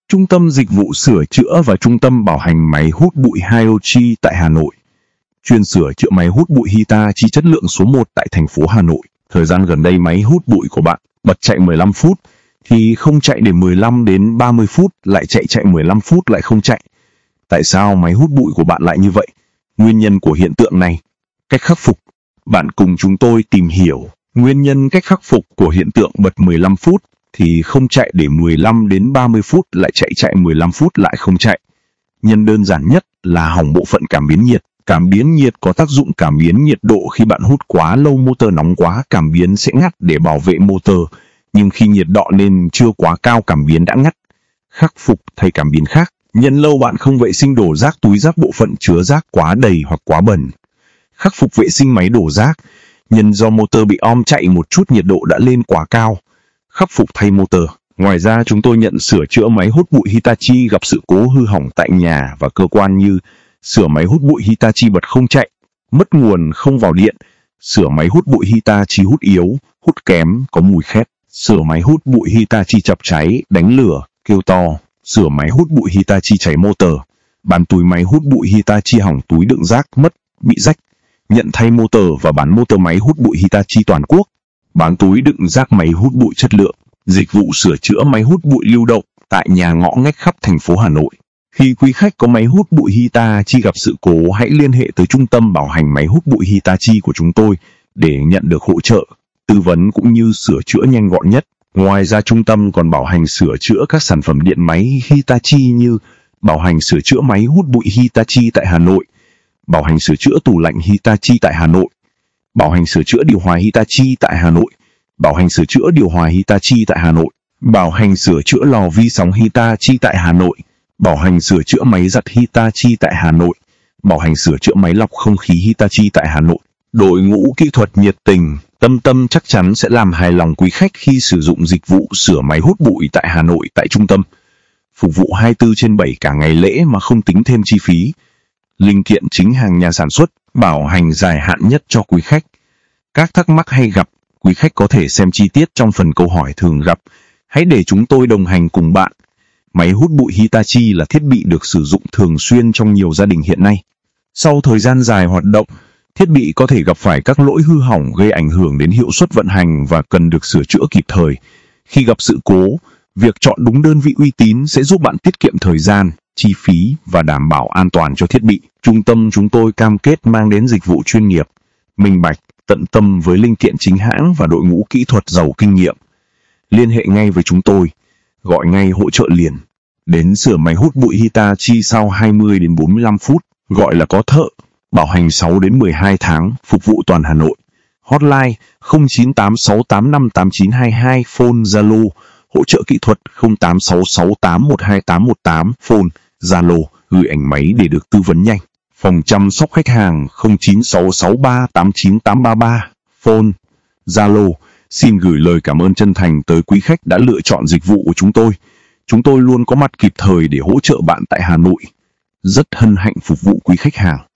Trung tâm Dịch vụ Sửa chữa và Trung tâm Bảo hành Máy hút bụi Hitachi tại Hà Nội. Chuyên sửa chữa máy hút bụi Hitachi chất lượng số 1 tại thành phố Hà Nội. Thời gian gần đây máy hút bụi của bạn bật chạy 15 phút, thì không chạy để 15 đến 30 phút, lại chạy 15 phút lại không chạy. Tại sao máy hút bụi của bạn lại như vậy? Nguyên nhân của hiện tượng này. Cách khắc phục. Bạn cùng chúng tôi tìm hiểu nguyên nhân cách khắc phục của hiện tượng bật 15 phút thì không chạy để 15 đến 30 phút lại chạy 15 phút lại không chạy. Nhân đơn giản nhất là hỏng bộ phận cảm biến nhiệt. Cảm biến nhiệt có tác dụng cảm biến nhiệt độ. Khi bạn hút quá lâu motor nóng quá, cảm biến sẽ ngắt để bảo vệ motor. Nhưng khi nhiệt độ lên chưa quá cao, cảm biến đã ngắt. Khắc phục thay cảm biến khác. Nhân lâu bạn không vệ sinh đổ rác túi rác, bộ phận chứa rác quá đầy hoặc quá bẩn. Khắc phục vệ sinh máy đổ rác. Nhân do motor bị om chạy một chút, nhiệt độ đã lên quá cao. Khắc phục thay motor. Ngoài ra chúng tôi nhận sửa chữa máy hút bụi Hitachi gặp sự cố hư hỏng tại nhà và cơ quan, như sửa máy hút bụi Hitachi bật không chạy, mất nguồn không vào điện, sửa máy hút bụi Hitachi hút yếu, hút kém, có mùi khét, sửa máy hút bụi Hitachi chập cháy, đánh lửa, kêu to, sửa máy hút bụi Hitachi cháy motor, bán túi máy hút bụi Hitachi hỏng, túi đựng rác mất, bị rách, nhận thay motor và bán motor máy hút bụi Hitachi toàn quốc, bán túi đựng rác máy hút bụi chất lượng, dịch vụ sửa chữa máy hút bụi lưu động tại nhà ngõ ngách khắp thành phố Hà Nội. Khi quý khách có máy hút bụi Hitachi gặp sự cố, hãy liên hệ tới Trung tâm Bảo hành Máy hút bụi Hitachi của chúng tôi để nhận được hỗ trợ, tư vấn cũng như sửa chữa nhanh gọn nhất. Ngoài ra, trung tâm còn bảo hành sửa chữa các sản phẩm điện máy Hitachi như bảo hành sửa chữa máy hút bụi Hitachi tại Hà Nội, bảo hành sửa chữa tủ lạnh Hitachi tại Hà Nội, bảo hành sửa chữa điều hòa Hitachi tại Hà Nội, bảo hành sửa chữa điều hòa Hitachi tại Hà Nội, bảo hành sửa chữa lò vi sóng Hitachi tại Hà Nội, bảo hành sửa chữa máy giặt Hitachi tại Hà Nội, bảo hành sửa chữa máy lọc không khí Hitachi tại Hà Nội. Đội ngũ kỹ thuật nhiệt tình, tâm chắc chắn sẽ làm hài lòng quý khách khi sử dụng dịch vụ sửa máy hút bụi tại Hà Nội tại trung tâm. Phục vụ 24/7 cả ngày lễ mà không tính thêm chi phí. Linh kiện chính hàng nhà sản xuất, bảo hành dài hạn nhất cho quý khách. Các thắc mắc hay gặp, quý khách có thể xem chi tiết trong phần câu hỏi thường gặp. Hãy để chúng tôi đồng hành cùng bạn. Máy hút bụi Hitachi là thiết bị được sử dụng thường xuyên trong nhiều gia đình hiện nay. Sau thời gian dài hoạt động, thiết bị có thể gặp phải các lỗi hư hỏng gây ảnh hưởng đến hiệu suất vận hành và cần được sửa chữa kịp thời. Khi gặp sự cố, việc chọn đúng đơn vị uy tín sẽ giúp bạn tiết kiệm thời gian, chi phí và đảm bảo an toàn cho thiết bị. Trung tâm chúng tôi cam kết mang đến dịch vụ chuyên nghiệp, minh bạch, tận tâm với linh kiện chính hãng và đội ngũ kỹ thuật giàu kinh nghiệm. Liên hệ ngay với chúng tôi, gọi ngay hỗ trợ liền. Đến sửa máy hút bụi Hitachi sau 20 đến 45 phút, gọi là có thợ. Bảo hành 6 đến 12 tháng, phục vụ toàn Hà Nội. Hotline 0986858922, phone Zalo, hỗ trợ kỹ thuật 0866812818, phone Zalo, gửi ảnh máy để được tư vấn nhanh. Phòng chăm sóc khách hàng 0966389833, phone Zalo. Xin gửi lời cảm ơn chân thành tới quý khách đã lựa chọn dịch vụ của chúng tôi. Chúng tôi luôn có mặt kịp thời để hỗ trợ bạn tại Hà Nội. Rất hân hạnh phục vụ quý khách hàng.